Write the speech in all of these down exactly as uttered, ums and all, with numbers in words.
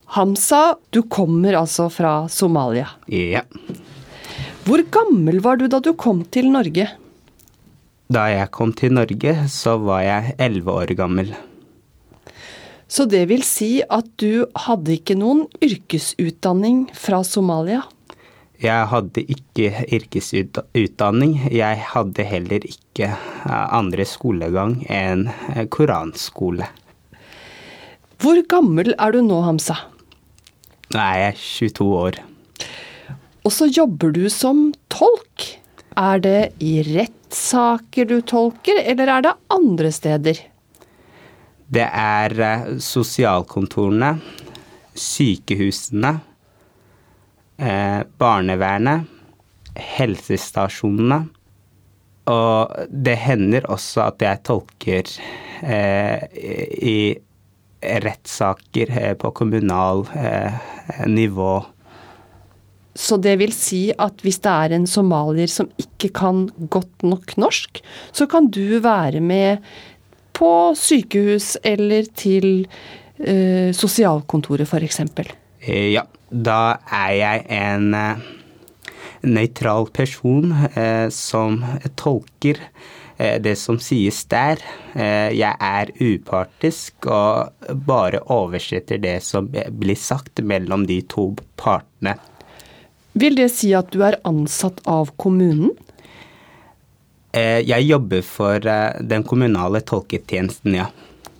Hamza, du kommer altså fra Somalia. Ja. Hvor gammel var du da du kom til Norge? Da jeg kom til Norge, så var jeg elleve år gammel. Så det vil si at du hadde ikke noen yrkesutdanning fra Somalia? Jeg hadde ikke yrkesutdanning. Jeg hadde heller ikke andre skolegang enn koranskole. Hvor gammel er du nå, Hamza? Nå er jeg tjueto år. Og så jobber du som tolk. Er det i rettssaker du tolker, eller er det andre steder? Det er sosialkontorene, sykehusene, eh, barnevernet, helsestasjonene. Og det hender også at jeg tolker eh, i rettssaker eh, på kommunal eh, nivå. Så det vil si at hvis det er en somalier som ikke kan godt nok norsk, så kan du være med på sykehus eller til eh, sosialkontoret for eksempel? Eh, ja, da er jeg en eh, nøytral person eh, som tolker eh, det som sies der. Eh, jeg er upartisk og bare oversetter det som blir sagt mellom de to partene. Vil det si at du er ansatt av kommunen? Eh, jeg jobber for eh, den kommunale tolketjenesten, ja.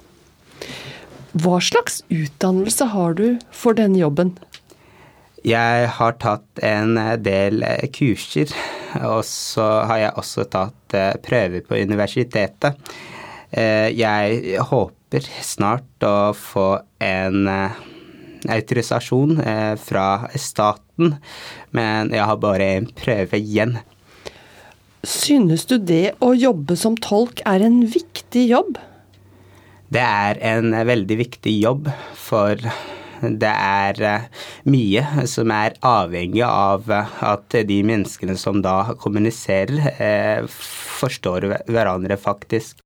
Hva slags utdannelse har du for denne jobben? Jeg har tatt en del kurser, og så har jeg også tatt prøver på universitetet. Jeg håper snart å få en autorisasjon fra staten, men jeg har bare en prøve igjen. Synes du det å jobbe som tolk er en viktig jobb? Det er en veldig viktig jobb, for det er mye som er avhengig av at de menneskene som da kommuniserer, forstår hverandre faktisk.